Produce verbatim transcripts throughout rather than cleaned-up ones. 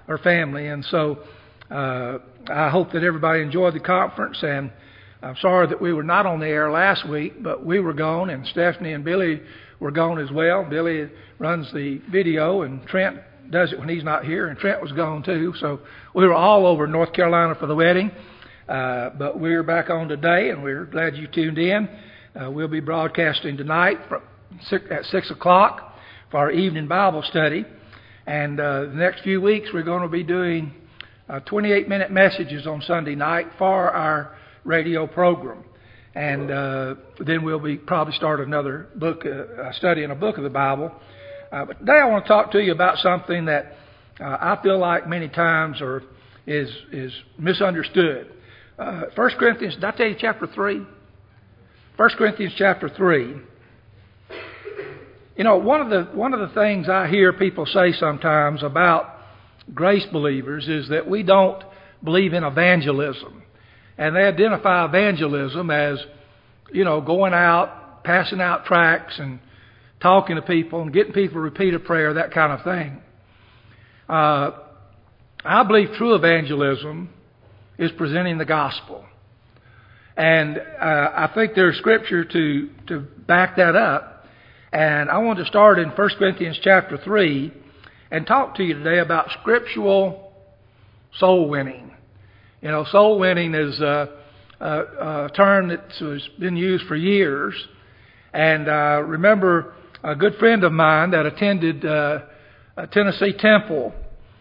her family. And so uh, I hope that everybody enjoyed the conference, and I'm sorry that we were not on the air last week, but we were gone, and Stephanie and Billy were gone as well. Billy runs the video, and Trent does it when he's not here, and Trent was gone too. So we were all over North Carolina for the wedding, uh, but we're back on today, and we're glad you tuned in. Uh, we'll be broadcasting tonight from six, at six o'clock for our evening Bible study, and uh, the next few weeks we're going to be doing uh, twenty-eight minute messages on Sunday night for our radio program, and uh, then we'll be probably start another book, uh, study in a book of the Bible. Uh, but today I want to talk to you about something that uh, I feel like many times are is is misunderstood. Uh, First Corinthians, did I tell you chapter three? First Corinthians chapter three. You know, one of the one of the things I hear people say sometimes about grace believers is that we don't believe in evangelism. And they identify evangelism as, you know, going out, passing out tracts and talking to people and getting people to repeat a prayer, that kind of thing. Uh, I believe true evangelism is presenting the gospel. And uh, I think there's scripture to, to back that up. And I want to start in First Corinthians chapter three and talk to you today about scriptural soul winning. You know, soul winning is a, a, a term that's been used for years. And I uh, remember a good friend of mine that attended uh, a Tennessee Temple.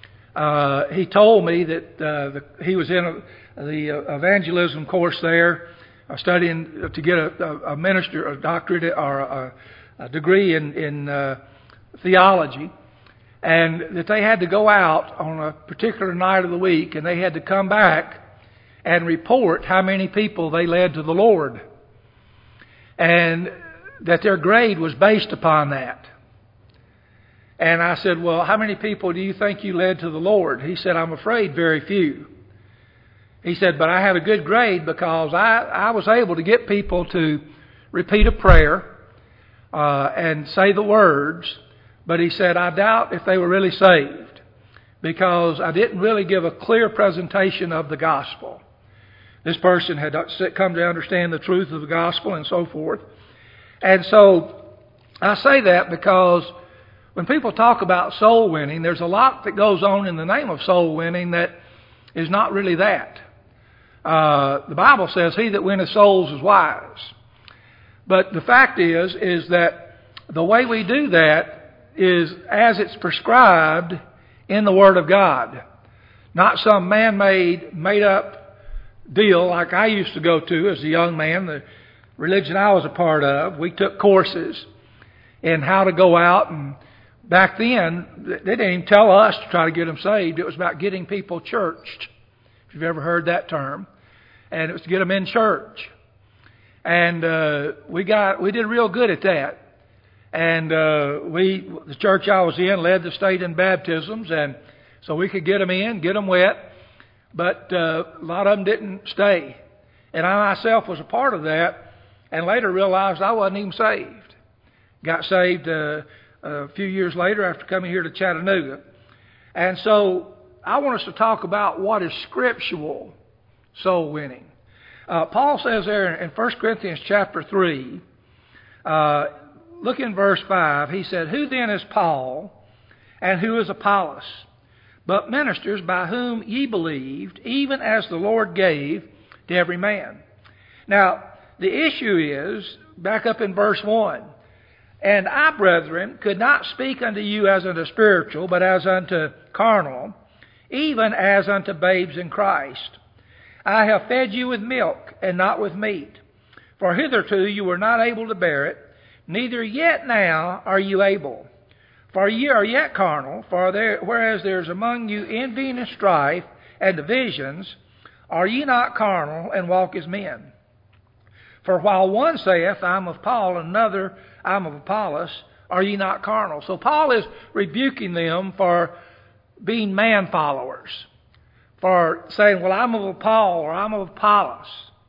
Uh, he told me that uh, the, he was in a, the evangelism course there, uh, studying to get a, a minister, a doctorate or a, a degree in, in uh, theology. And that they had to go out on a particular night of the week, and they had to come back and report how many people they led to the Lord. And that their grade was based upon that. And I said, well, how many people do you think you led to the Lord? He said, I'm afraid very few. He said, but I had a good grade because I, I was able to get people to repeat a prayer uh, and say the words. But he said, I doubt if they were really saved because I didn't really give a clear presentation of the gospel. This person had come to understand the truth of the gospel and so forth. And so I say that because when people talk about soul winning, there's a lot that goes on in the name of soul winning that is not really that. Uh, the Bible says, he that winneth souls is wise. But the fact is, is that the way we do that is as it's prescribed in the Word of God. Not some man-made, made-up deal like I used to go to as a young man. The religion I was a part of, we took courses in how to go out. And back then, they didn't even tell us to try to get them saved. It was about getting people churched, if you've ever heard that term. And it was to get them in church. And uh, we got we did real good at that. And uh, we, the church I was in, led the state in baptisms, and so we could get them in, get them wet, but uh, a lot of them didn't stay. And I myself was a part of that, and later realized I wasn't even saved. Got saved uh, a few years later after coming here to Chattanooga. And so I want us to talk about what is scriptural soul winning. Uh, Paul says there in First Corinthians chapter three, uh, look in verse five. He said, who then is Paul, and who is Apollos, but ministers by whom ye believed, even as the Lord gave to every man. Now, the issue is, back up in verse one, and I, brethren, could not speak unto you as unto spiritual, but as unto carnal, even as unto babes in Christ. I have fed you with milk, and not with meat. For hitherto you were not able to bear it, neither yet now are you able. For ye are yet carnal, for there, whereas there is among you envy and strife and divisions, are ye not carnal, and walk as men? For while one saith, I am of Paul, and another, I am of Apollos, are ye not carnal? So Paul is rebuking them for being man followers, for saying, well, I'm of Paul, or I'm of Apollos.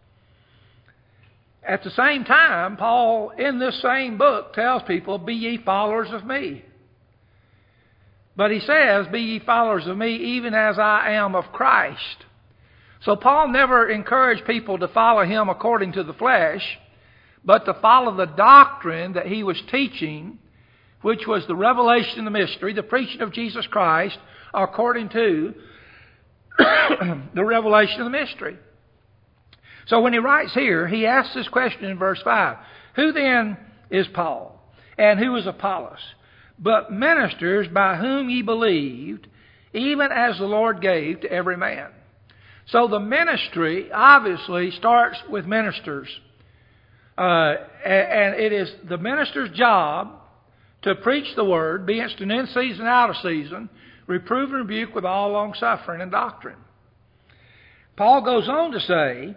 At the same time, Paul, in this same book, tells people, be ye followers of me. But he says, be ye followers of me, even as I am of Christ. So Paul never encouraged people to follow him according to the flesh, but to follow the doctrine that he was teaching, which was the revelation of the mystery, the preaching of Jesus Christ, according to the revelation of the mystery. So when he writes here, he asks this question in verse five. Who then is Paul? And who is Apollos? But ministers by whom ye believed, even as the Lord gave to every man. So the ministry obviously starts with ministers. Uh, and it is the minister's job to preach the word, be instant in season, out of season, reprove and rebuke with all long suffering and doctrine. Paul goes on to say,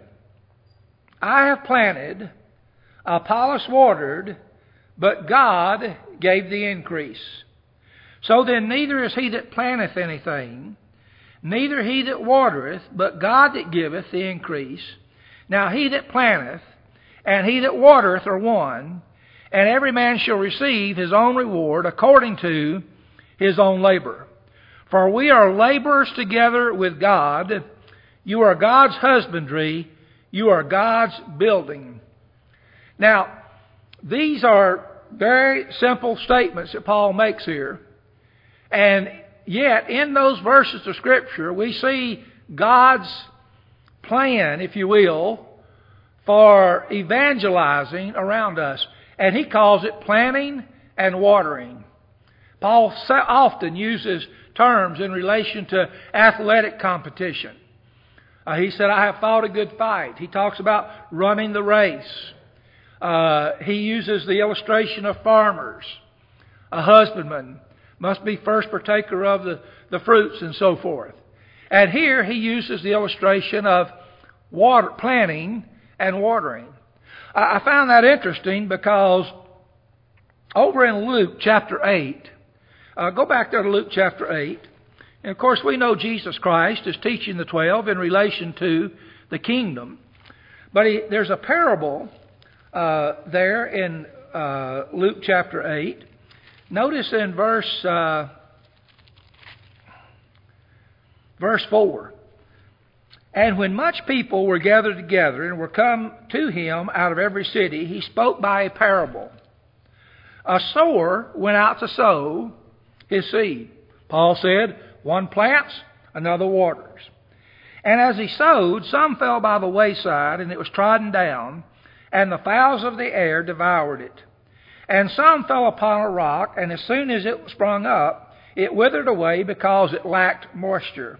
I have planted, Apollos watered, but God gave the increase. So then neither is he that planteth anything, neither he that watereth, but God that giveth the increase. Now he that planteth and he that watereth are one, and every man shall receive his own reward according to his own labor. For we are laborers together with God. You are God's husbandry. You are God's building. Now, these are very simple statements that Paul makes here. And yet, in those verses of Scripture, we see God's plan, if you will, for evangelizing around us. And he calls it planting and watering. Paul often uses terms in relation to athletic competition. Uh, he said, I have fought a good fight. He talks about running the race. Uh, he uses the illustration of farmers. A husbandman must be first partaker of the, the fruits and so forth. And here he uses the illustration of water, planting and watering. I, I found that interesting because over in Luke chapter eight, uh, go back there to Luke chapter eight, and of course we know Jesus Christ is teaching the twelve in relation to the kingdom. But he, there's a parable uh, there in uh, Luke chapter eight. Notice in verse uh, verse four. And when much people were gathered together and were come to him out of every city, he spoke by a parable. A sower went out to sow his seed. Paul said, one plants, another waters. And as he sowed, some fell by the wayside, and it was trodden down, and the fowls of the air devoured it. And some fell upon a rock, and as soon as it sprung up, it withered away because it lacked moisture.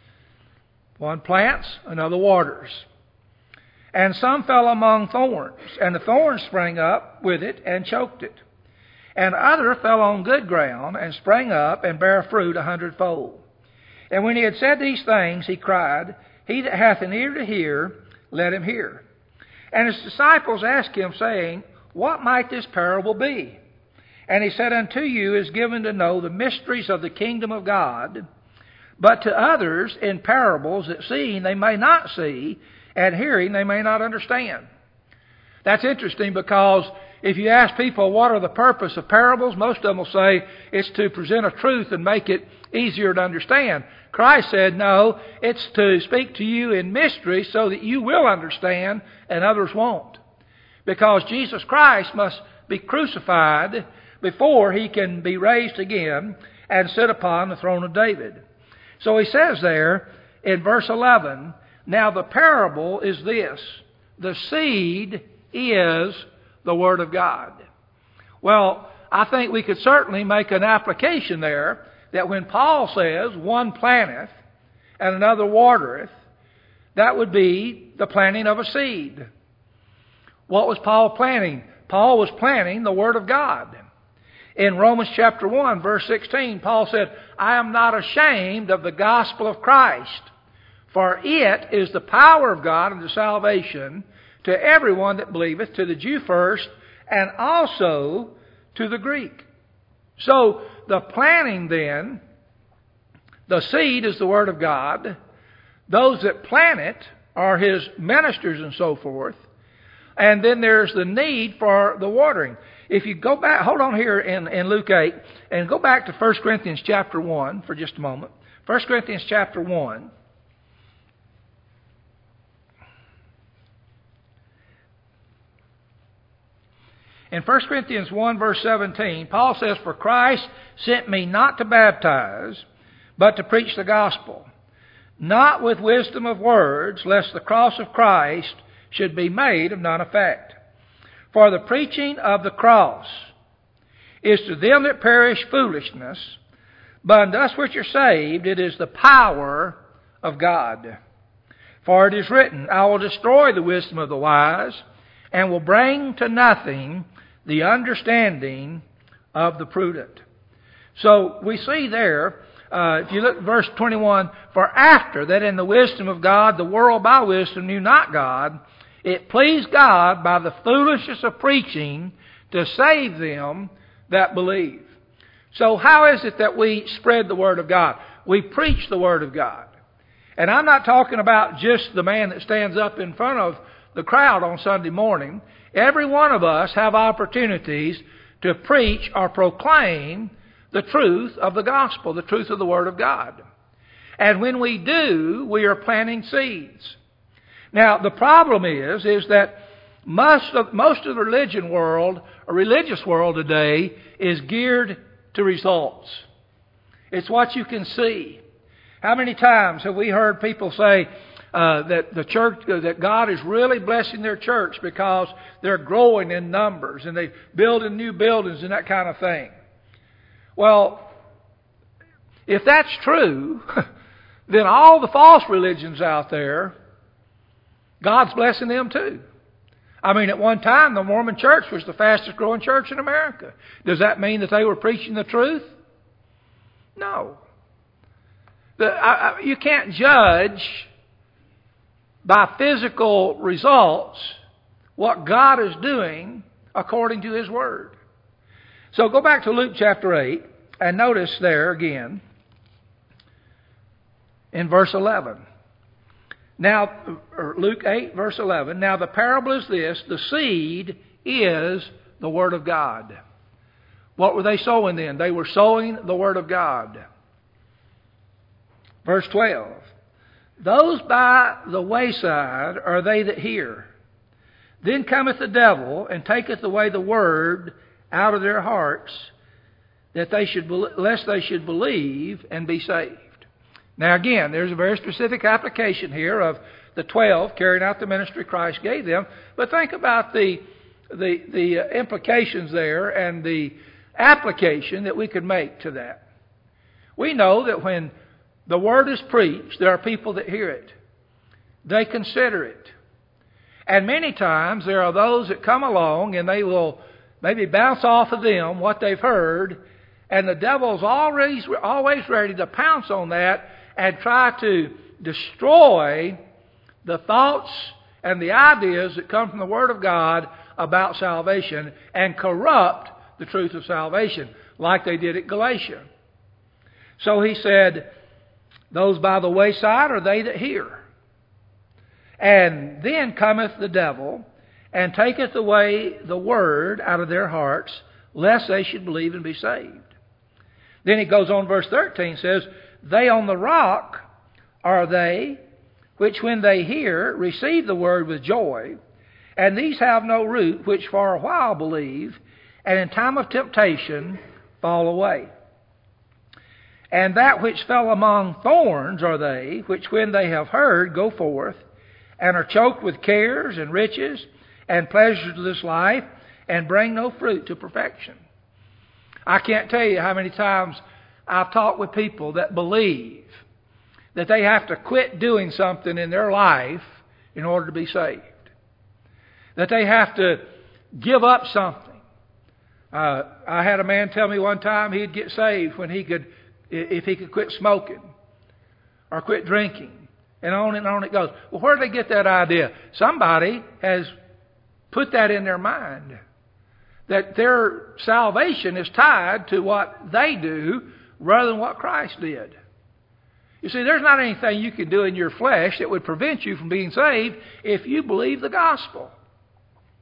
One plants, another waters. And some fell among thorns, and the thorns sprang up with it and choked it. And other fell on good ground, and sprang up, and bare fruit a hundredfold. And when he had said these things, he cried, He that hath an ear to hear, let him hear. And his disciples asked him, saying, What might this parable be? And he said, Unto you is given to know the mysteries of the kingdom of God, but to others in parables, that seeing they may not see, and hearing they may not understand. That's interesting because if you ask people what are the purpose of parables, most of them will say it's to present a truth and make it easier to understand. Christ said, no, it's to speak to you in mystery so that you will understand and others won't. Because Jesus Christ must be crucified before he can be raised again and sit upon the throne of David. So he says there in verse eleven, now the parable is this, the seed is the Word of God. Well, I think we could certainly make an application there that when Paul says one planteth and another watereth, that would be the planting of a seed. What was Paul planting? Paul was planting the Word of God. In Romans chapter one, verse sixteen, Paul said, I am not ashamed of the gospel of Christ, for it is the power of God unto salvation to everyone that believeth, to the Jew first, and also to the Greek. So, the planting then, the seed is the Word of God. Those that plant it are His ministers and so forth. And then there's the need for the watering. if you go back, hold on here in, in Luke eight, and go back to First Corinthians chapter one for just a moment. First Corinthians chapter one. In First Corinthians one, verse seventeen, Paul says, "For Christ sent me not to baptize, but to preach the gospel, not with wisdom of words, lest the cross of Christ should be made of none effect. For the preaching of the cross is to them that perish foolishness, but unto us which are saved it is the power of God. For it is written, I will destroy the wisdom of the wise, and will bring to nothing the understanding of the prudent." So we see there, uh, if you look at verse twenty-one, "For after that in the wisdom of God the world by wisdom knew not God, it pleased God by the foolishness of preaching to save them that believe." So how is it that we spread the Word of God? We preach the Word of God. And I'm not talking about just the man that stands up in front of the crowd on Sunday morning. Every one of us have opportunities to preach or proclaim the truth of the gospel, the truth of the Word of God. And when we do, we are planting seeds. Now, the problem is, is that most of, most of the religion world, or religious world today, is geared to results. It's what you can see. How many times have we heard people say uh, that the church, uh, that God is really blessing their church because they're growing in numbers and they're building new buildings and that kind of thing? Well, if that's true, then all the false religions out there, God's blessing them too. I mean, at one time, the Mormon church was the fastest growing church in America. Does that mean that they were preaching the truth? No. The, I, I, you can't judge by physical results what God is doing according to His Word. So go back to Luke chapter eight and notice there again in verse eleven. Now, Luke eight, verse eleven, "Now the parable is this, the seed is the Word of God." What were they sowing then? They were sowing the Word of God. Verse twelve, "Those by the wayside are they that hear. Then cometh the devil, and taketh away the word out of their hearts, that they should, lest they should believe and be saved." Now again, there's a very specific application here of the twelve carrying out the ministry Christ gave them. But think about the the, the implications there and the application that we could make to that. We know that when the Word is preached, there are people that hear it. They consider it. And many times there are those that come along and they will maybe bounce off of them what they've heard, and the devil's always, always ready to pounce on that and try to destroy the thoughts and the ideas that come from the Word of God about salvation and corrupt the truth of salvation, like they did at Galatia. So he said, "Those by the wayside are they that hear. And then cometh the devil, and taketh away the word out of their hearts, lest they should believe and be saved." Then he goes on, verse thirteen says, "They on the rock are they which when they hear receive the word with joy, and these have no root, which for a while believe, and in time of temptation fall away. And that which fell among thorns are they, which when they have heard go forth, and are choked with cares and riches and pleasures of this life, and bring no fruit to perfection." I can't tell you how many times I've talked with people that believe that they have to quit doing something in their life in order to be saved. That they have to give up something. Uh, I had a man tell me one time he'd get saved when he could, if he could quit smoking or quit drinking. And on and on it goes. Well, where did they get that idea? Somebody has put that in their mind. That their salvation is tied to what they do rather than what Christ did. You see, there's not anything you can do in your flesh that would prevent you from being saved if you believe the gospel.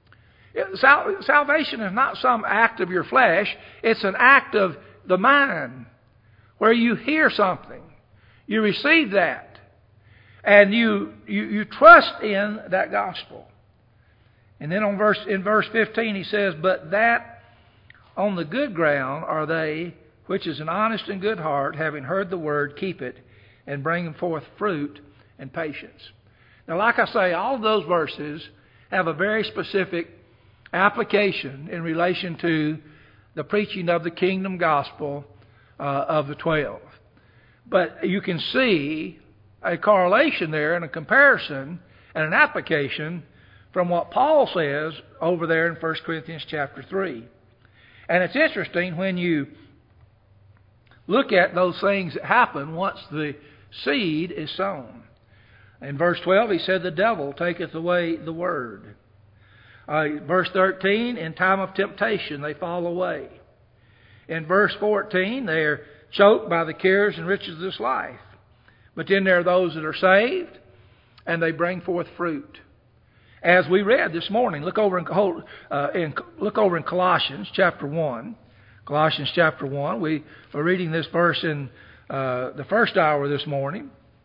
Sal- salvation is not some act of your flesh. It's an act of the mind where you hear something. You receive that. And you, you, you trust in that gospel. And then on verse, in verse fifteen he says, but that on the good ground are they, which is an honest and good heart, having heard the word, keep it, and bring forth fruit and patience. Now, like I say, all of those verses have a very specific application in relation to the preaching of the kingdom gospel uh, of the twelve. But you can see a correlation there and a comparison and an application from what Paul says over there in First Corinthians chapter three. And it's interesting when you look at those things that happen once the seed is sown. In verse twelve, he said, the devil taketh away the word. Uh, verse thirteen, in time of temptation they fall away. In verse fourteen, they are choked by the cares and riches of this life. But then there are those that are saved, and they bring forth fruit. As we read this morning, look over in, uh, in look over in Colossians chapter one. Colossians chapter one. We are reading this verse in uh, the first hour this morning.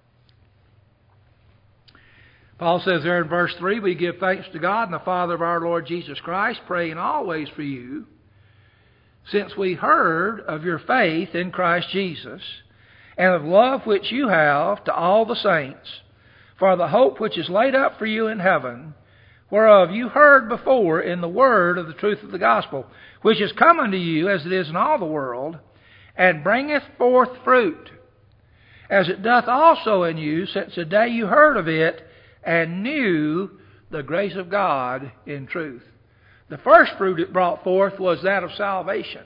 Paul says there in verse three, we give thanks to God and the Father of our Lord Jesus Christ, praying always for you, since we heard of your faith in Christ Jesus, and of love which you have to all the saints, for the hope which is laid up for you in heaven, whereof you heard before in the word of the truth of the gospel, which is come unto you as it is in all the world, and bringeth forth fruit, as it doth also in you since the day you heard of it, and knew the grace of God in truth. The first fruit it brought forth was that of salvation.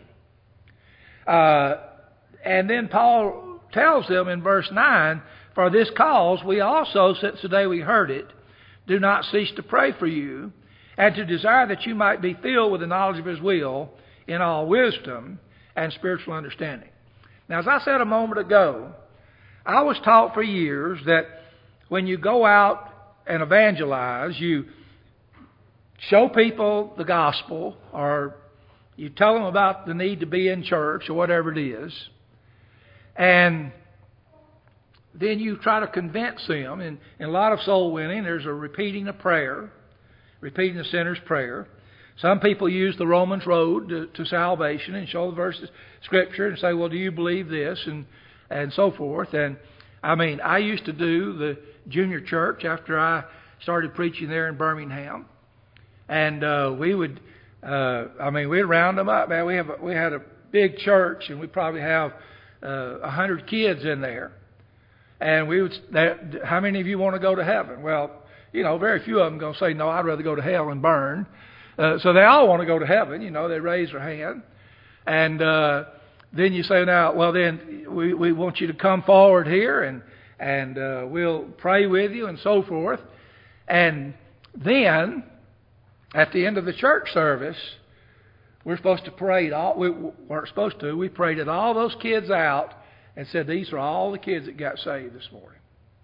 Uh, and then Paul tells them in verse nine, for this cause we also, since the day we heard it, do not cease to pray for you, and to desire that you might be filled with the knowledge of His will in all wisdom and spiritual understanding. Now, as I said a moment ago, I was taught for years that when you go out and evangelize, you show people the gospel, or you tell them about the need to be in church, or whatever it is, and then you try to convince them. And in a lot of soul winning, there's a repeating a prayer, repeating the sinner's prayer. Some people use the Romans road to, to salvation and show the verses, Scripture, and say, well, do you believe this? And, and so forth. And I mean, I used to do the junior church after I started preaching there in Birmingham. And uh, we would, uh, I mean, we'd round them up. Man, we have a, we had a big church, and we probably have uh, a hundred kids in there. And we would, that, how many of you want to go to heaven? Well, you know, very few of them going to say, no, I'd rather go to hell and burn. Uh, so they all want to go to heaven. You know, they raise their hand. And uh, then you say, now, well, then we, we want you to come forward here, and and uh, we'll pray with you, and so forth. And then, at the end of the church service, we're supposed to pray. All, we weren't supposed to. We prayed all those kids out and said, these are all the kids that got saved this morning.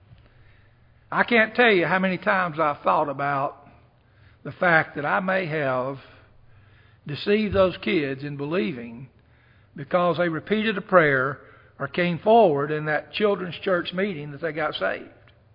I can't tell you how many times I've thought about the fact that I may have deceived those kids in believing because they repeated a prayer or came forward in that children's church meeting that they got saved.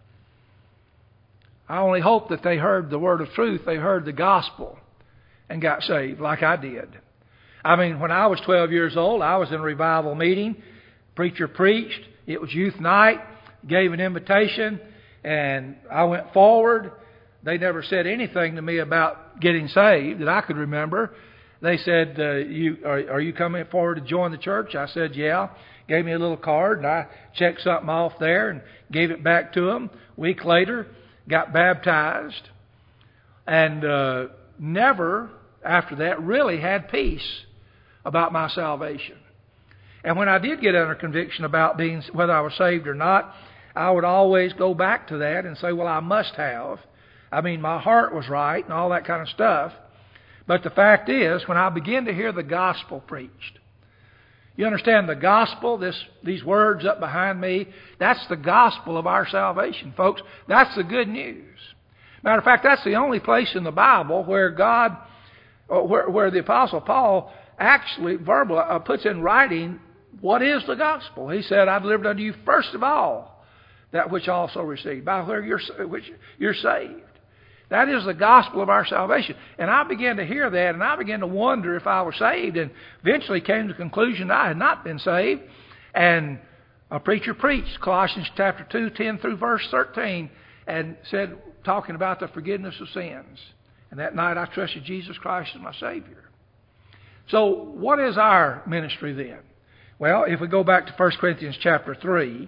I only hope that they heard the word of truth, they heard the gospel, and got saved like I did. I mean, when I was twelve years old, I was in a revival meeting. Preacher preached. It was youth night. Gave an invitation, and I went forward. They never said anything to me about getting saved that I could remember. They said, uh, "You are, are you coming forward to join the church?" I said, "Yeah." Gave me a little card, and I checked something off there and gave it back to them. A week later, got baptized, and uh, never after that really had peace about my salvation. And when I did get under conviction about being whether I was saved or not, I would always go back to that and say, well, I must have. I mean, my heart was right and all that kind of stuff. But the fact is, when I began to hear the gospel preached, you understand the gospel, this these words up behind me, that's the gospel of our salvation, folks. That's the good news. Matter of fact, that's the only place in the Bible where God where, where the Apostle Paul actually verbal uh, puts in writing what is the gospel. He said, I delivered unto you first of all that which also received, by where you're, which you're saved. That is the gospel of our salvation. And I began to hear that, and I began to wonder if I was saved, and eventually came to the conclusion that I had not been saved. And a preacher preached Colossians chapter two, ten through verse thirteen, and said, talking about the forgiveness of sins. And that night I trusted Jesus Christ as my Savior. So what is our ministry then? Well, if we go back to First Corinthians chapter three,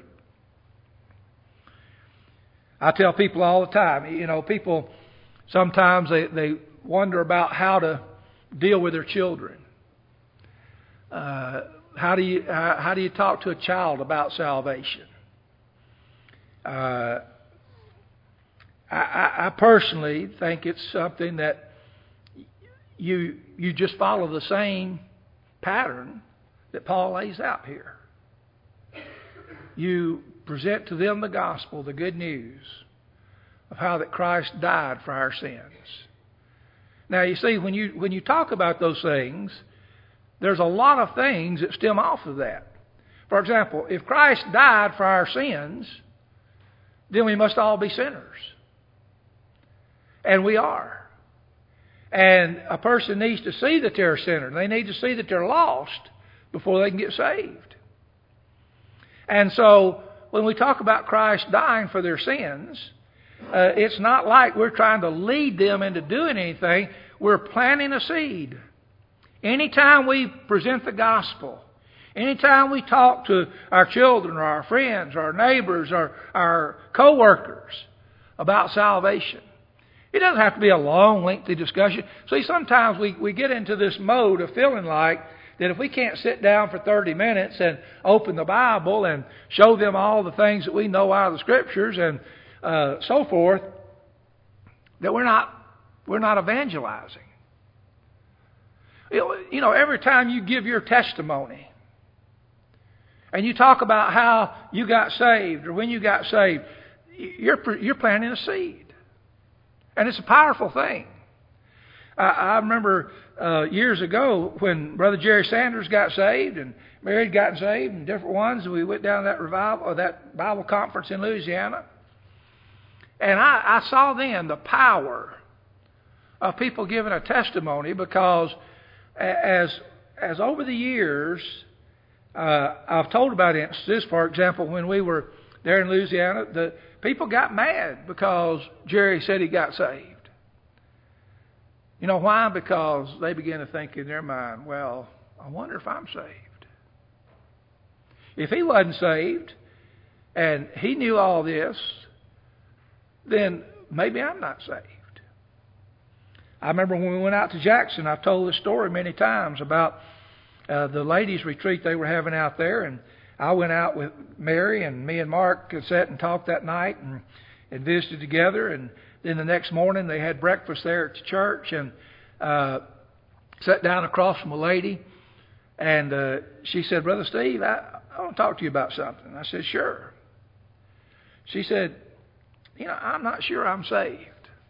I tell people all the time, you know, people sometimes they, they wonder about how to deal with their children. Uh, how do you uh, how do you talk to a child about salvation? Uh, I, I personally think it's something that you you just follow the same pattern that Paul lays out here. You present to them the gospel, the good news of how that Christ died for our sins. Now, you see, when you when you talk about those things, there's a lot of things that stem off of that. For example, if Christ died for our sins, then we must all be sinners. And we are. And a person needs to see that they're a sinner. They need to see that they're lost before they can get saved. And so, when we talk about Christ dying for their sins, uh, it's not like we're trying to lead them into doing anything. We're planting a seed. Anytime we present the gospel, anytime we talk to our children or our friends or our neighbors or our co-workers about salvation, it doesn't have to be a long, lengthy discussion. See, sometimes we, we get into this mode of feeling like that if we can't sit down for thirty minutes and open the Bible and show them all the things that we know out of the Scriptures and uh, so forth, that we're not we're not evangelizing. You know, every time you give your testimony and you talk about how you got saved or when you got saved, you're you're planting a seed, and it's a powerful thing. I, I remember uh, years ago when Brother Jerry Sanders got saved and Mary had gotten saved and different ones. We went down to that revival or that Bible conference in Louisiana, and I, I saw then the power of people giving a testimony, because as as over the years, uh, I've told about instances. For example, when we were there in Louisiana, the people got mad because Jerry said he got saved. You know why? Because they began to think in their mind, well, I wonder if I'm saved. If he wasn't saved and he knew all this, then maybe I'm not saved. I remember when we went out to Jackson, I've told this story many times about uh, the ladies' retreat they were having out there, and I went out with Mary, and me and Mark sat and talked that night and, and visited together, and then the next morning they had breakfast there at the church, and uh, sat down across from a lady, and uh, she said, Brother Steve, I, I want to talk to you about something. I said, sure. She said, you know, I'm not sure I'm saved.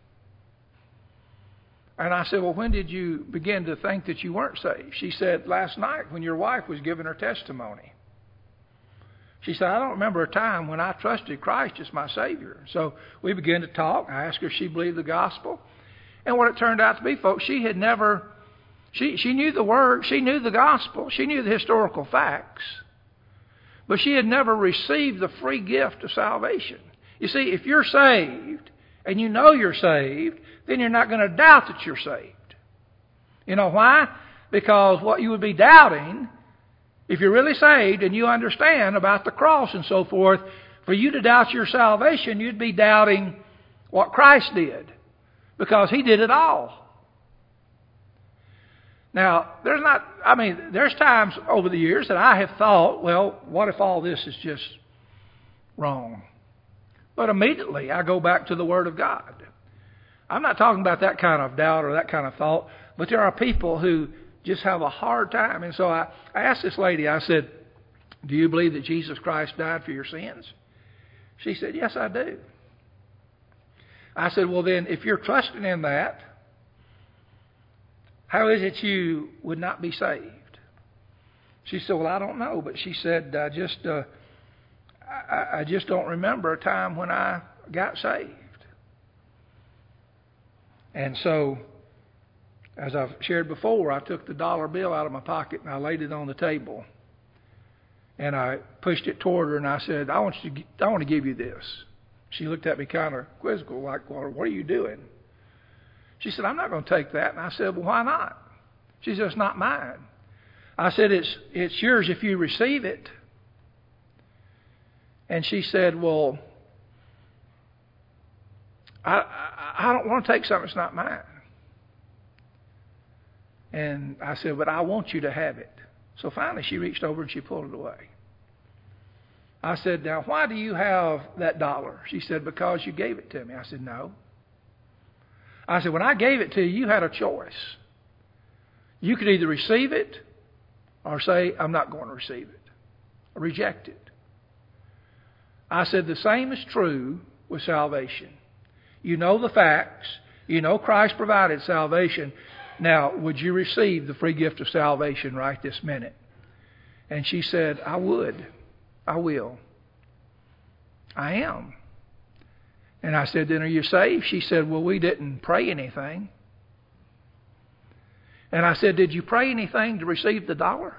And I said, well, when did you begin to think that you weren't saved? She said, last night when your wife was giving her testimony. She said, I don't remember a time when I trusted Christ as my Savior. So we began to talk. I asked her if she believed the gospel. And what it turned out to be, folks, she had never, she, she knew the Word, she knew the gospel, she knew the historical facts, but she had never received the free gift of salvation. You see, if you're saved and you know you're saved, then you're not going to doubt that you're saved. You know why? Because what you would be doubting, if you're really saved and you understand about the cross and so forth, for you to doubt your salvation, you'd be doubting what Christ did, because He did it all. Now, there's not, I mean, there's times over the years that I have thought, well, what if all this is just wrong? But immediately I go back to the Word of God. I'm not talking about that kind of doubt or that kind of thought, but there are people who just have a hard time. And so I, I asked this lady, I said, do you believe that Jesus Christ died for your sins? She said, yes, I do. I said, well then, if you're trusting in that, how is it you would not be saved? She said, well, I don't know. But she said, I just, uh, I, I just don't remember a time when I got saved. And so, as I've shared before, I took the dollar bill out of my pocket and I laid it on the table. And I pushed it toward her and I said, I want you to, I want to give you this. She looked at me kind of quizzical, like, well, what are you doing? She said, I'm not going to take that. And I said, well, why not? She said, it's not mine. I said, it's it's yours if you receive it. And she said, well, I, I, I don't want to take something that's not mine. And I said, but I want you to have it. So finally she reached over and she pulled it away. I said, now why do you have that dollar? She said, because you gave it to me. I said, no. I said, when I gave it to you, you had a choice. You could either receive it or say, I'm not going to receive it. Or reject it. I said, the same is true with salvation. You know the facts. You know Christ provided salvation. Now, would you receive the free gift of salvation right this minute? And she said, I would. I will. I am. And I said, then are you saved? She said, well, we didn't pray anything. And I said, did you pray anything to receive the dollar?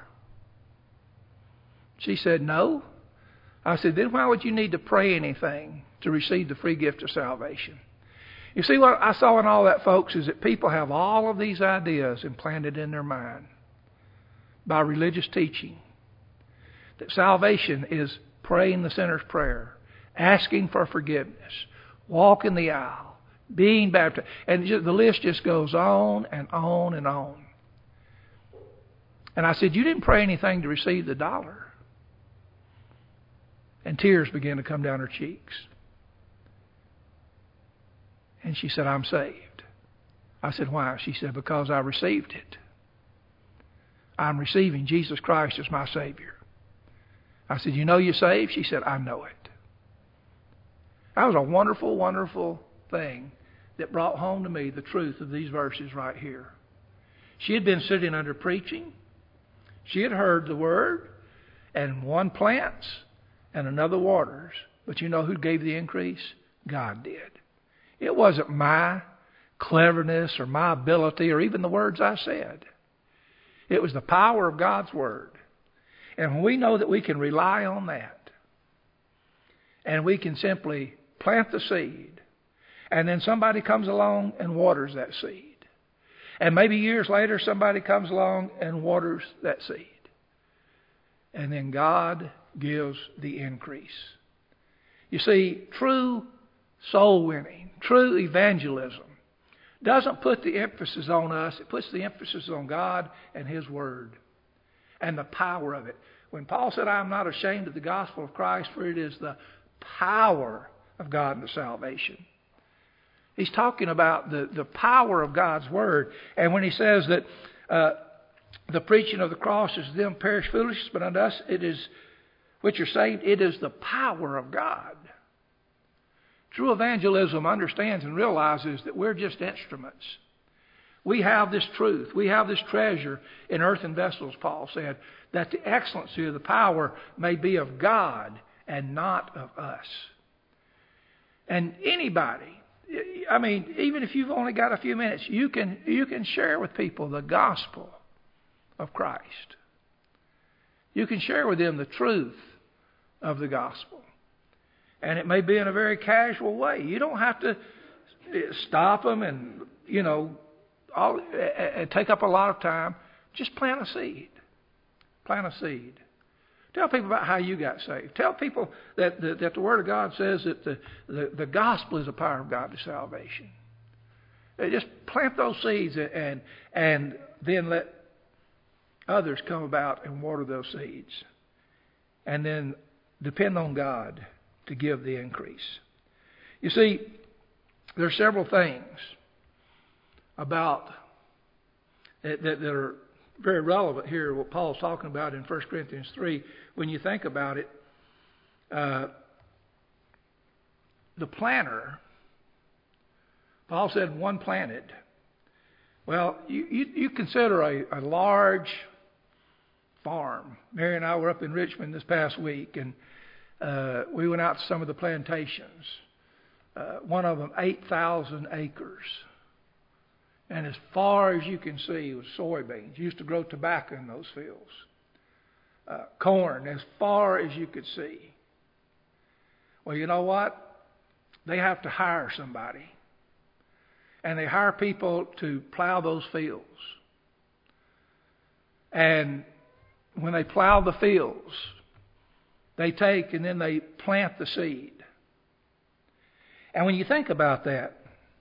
She said, no. I said, then why would you need to pray anything to receive the free gift of salvation? You see, what I saw in all that, folks, is that people have all of these ideas implanted in their mind by religious teaching. That salvation is praying the sinner's prayer, asking for forgiveness, walking the aisle, being baptized. And the list just goes on and on and on. And I said, you didn't pray anything to receive the dollar. And tears began to come down her cheeks. And she said, I'm saved. I said, why? She said, because I received it. I'm receiving Jesus Christ as my Savior. I said, you know you're saved? She said, I know it. That was a wonderful, wonderful thing that brought home to me the truth of these verses right here. She had been sitting under preaching. She had heard the word, and one plants and another waters. But you know who gave the increase? God did. It wasn't my cleverness or my ability or even the words I said. It was the power of God's Word. And when we know that we can rely on that, and we can simply plant the seed, and then somebody comes along and waters that seed. And maybe years later somebody comes along and waters that seed. And then God gives the increase. You see, true soul winning, true evangelism doesn't put the emphasis on us. It puts the emphasis on God and His Word and the power of it. When Paul said, I am not ashamed of the gospel of Christ, for it is the power of God unto salvation. He's talking about the, the power of God's Word. And when he says that uh, the preaching of the cross is to them perish foolishness, but unto us it is, which are saved, it is the power of God. True evangelism understands and realizes that we're just instruments. We have this truth. We have this treasure in earthen vessels, Paul said, that the excellency of the power may be of God and not of us. And anybody, I mean, even if you've only got a few minutes, you can you can share with people the gospel of Christ. You can share with them the truth of the gospel. And it may be in a very casual way. You don't have to stop them and, you know, all, uh, take up a lot of time. Just plant a seed. Plant a seed. Tell people about how you got saved. Tell people that the, that the Word of God says that the, the, the gospel is the power of God to salvation. Uh, just plant those seeds and, and then let others come about and water those seeds. And then depend on God to give the increase. You see, there are several things about that, that, that are very relevant here, what Paul's talking about in First Corinthians three. When you think about it, uh, the planter, Paul said one planted, Well, you, you, you consider a, a large farm. Mary and I were up in Richmond this past week, and uh, we went out to some of the plantations. Uh, one of them, eight thousand acres. And as far as you can see was soybeans. Used to grow tobacco in those fields. Uh, corn, as far as you could see. Well, you know what? They have to hire somebody. And they hire people to plow those fields. And when they plow the fields, they take and then they plant the seed. And when you think about that,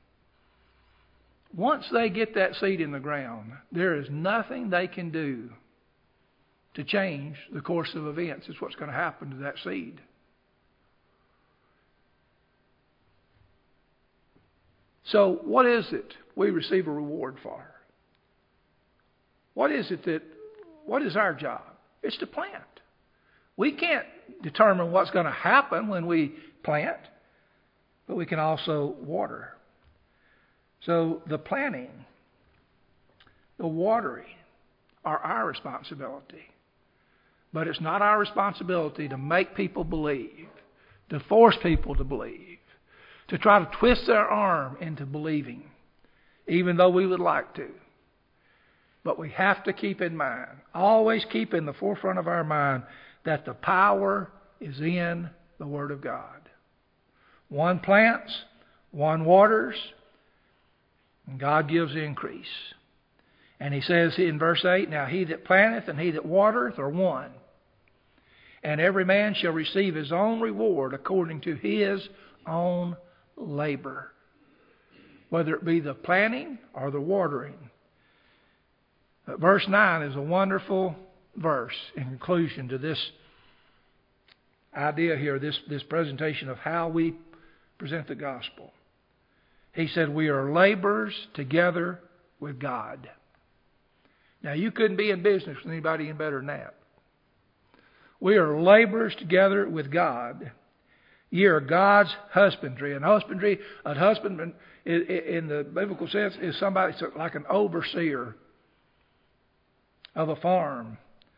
once they get that seed in the ground, there is nothing they can do to change the course of events. It's what's going to happen to that seed. So what is it we receive a reward for? What is it that, what is our job? It's to plant. We can't determine what's going to happen when we plant, but we can also water. So the planting, the watering are our responsibility. But it's not our responsibility to make people believe, to force people to believe, to try to twist their arm into believing, even though we would like to. But we have to keep in mind, always keep in the forefront of our mind, that the power is in the Word of God. One plants, one waters, and God gives the increase. And he says in verse eight, now he that planteth and he that watereth are one. And every man shall receive his own reward according to his own labor, whether it be the planting or the watering. But verse nine is a wonderful verse in conclusion to this idea here, this, this presentation of how we present the gospel. He said, we are laborers together with God. Now, you couldn't be in business with anybody any better than that. We are laborers together with God. Ye are God's husbandry. And husbandry, a husbandman in the biblical sense is somebody like an overseer of a farm.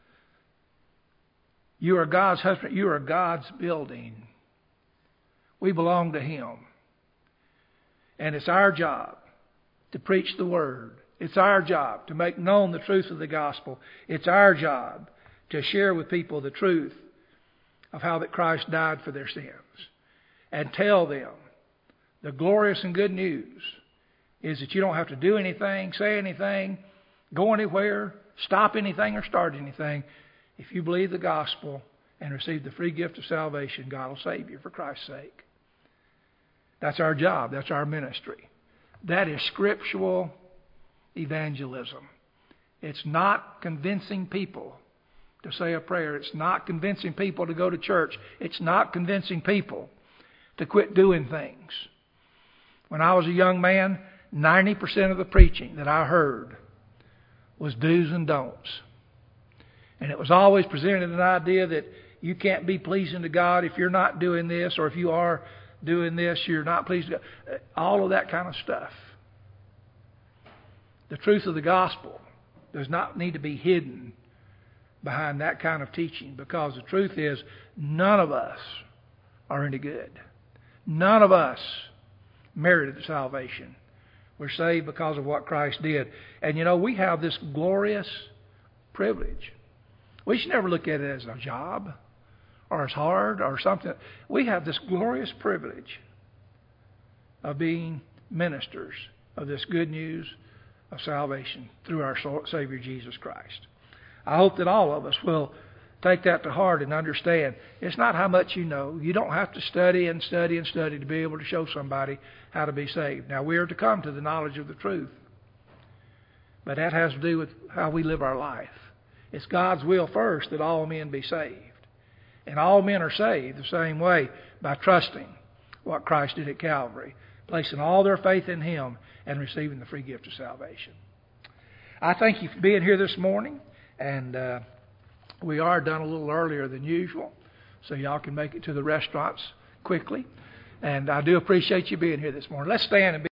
You are God's husband. You are God's building. We belong to Him. And it's our job to preach the Word. It's our job to make known the truth of the gospel. It's our job to share with people the truth of how that Christ died for their sins. And tell them the glorious and good news is that you don't have to do anything, say anything, go anywhere, stop anything, or start anything. If you believe the gospel and receive the free gift of salvation, God will save you for Christ's sake. That's our job. That's our ministry. That is scriptural evangelism. It's not convincing people to say a prayer. It's not convincing people to go to church. It's not convincing people to quit doing things. When I was a young man, ninety percent of the preaching that I heard was do's and don'ts. And it was always presented an idea that you can't be pleasing to God if you're not doing this, or if you are doing this, you're not pleasing to God. All of that kind of stuff. The truth of the gospel does not need to be hidden behind that kind of teaching, because the truth is none of us are any good. None of us merited salvation. We're saved because of what Christ did. And you know, we have this glorious privilege. We should never look at it as a job or as hard or something. We have this glorious privilege of being ministers of this good news of salvation through our Savior Jesus Christ. I hope that all of us will take that to heart and understand it's not how much you know. You don't have to study and study and study to be able to show somebody how to be saved. Now, we are to come to the knowledge of the truth, but that has to do with how we live our life. It's God's will first that all men be saved. And all men are saved the same way, by trusting what Christ did at Calvary, placing all their faith in Him and receiving the free gift of salvation. I thank you for being here this morning, and uh, we are done a little earlier than usual, so y'all can make it to the restaurants quickly. And I do appreciate you being here this morning. Let's stand and be